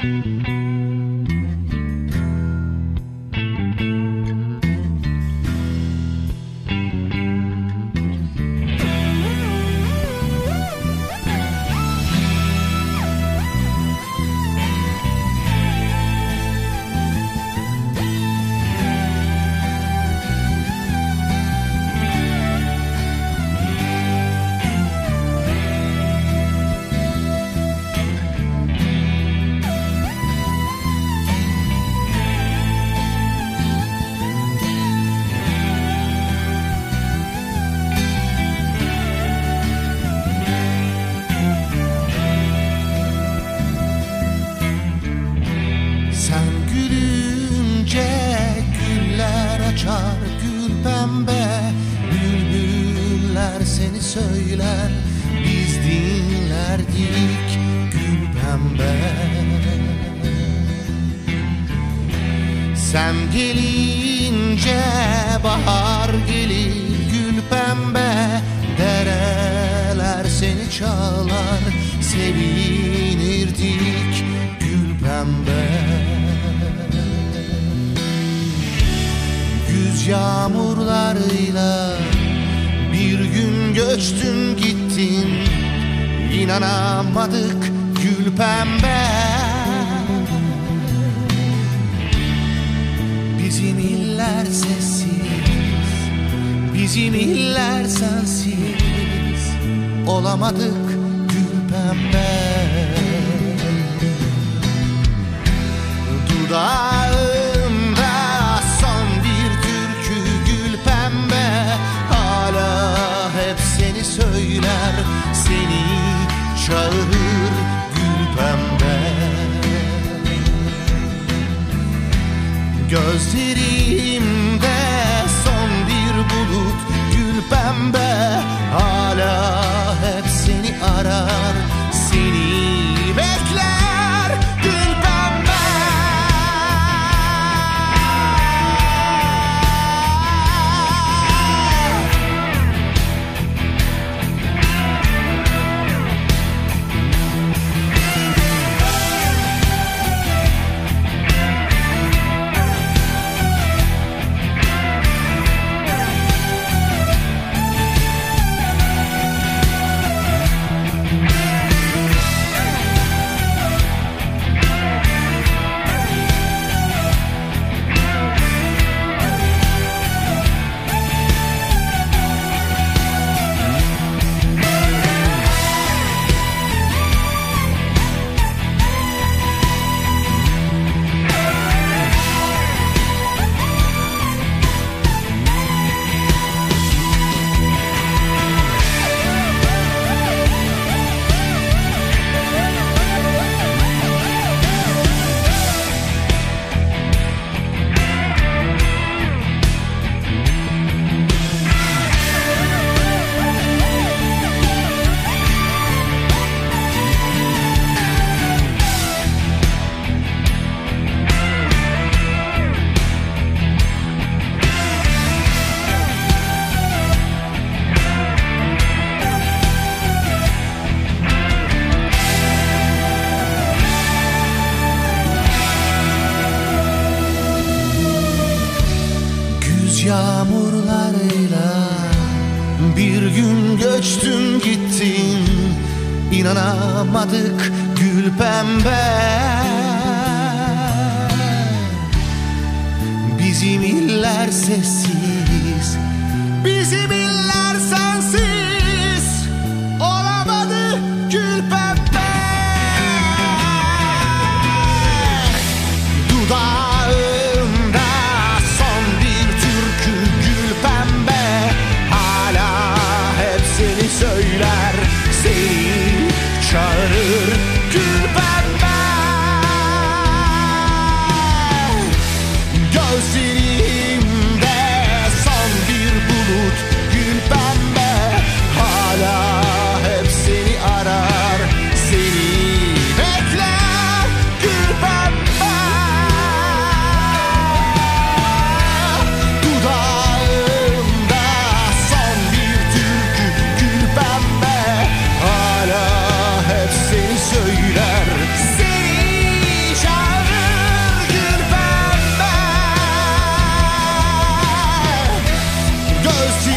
Sen gülünce güller açar gül pembe, bülbüller seni söyler, biz dinlerdik gül pembe. Sen gelince bahar gelir gül pembe, dereler seni çalar, sevinirdik gül pembe. Güz yağmurlarıyla bir gün göçtün gittin, İnanamadık gül pembe. Bizim iller sessiz, bizim iller sensiz, olamadık gül pembe. Dudağımda son bir türkü gül pembe, hala hep seni söyler, seni çağırır gül pembe. Gözlerimde son bir bulut gül pembe, hala hep seni arar, seni bekler gül pembe. Yağmurlarıyla bir gün göçtün gittin, İnanamadık gül pembe. Bizim iller sessiz, bizim iller sensiz, olamadı gül pembe. Dudağımda son bir türkü gül pembe, hala hep seni söyler, seni çağırır gül pembe. Gözlerimde son bir bulut özlüyorum.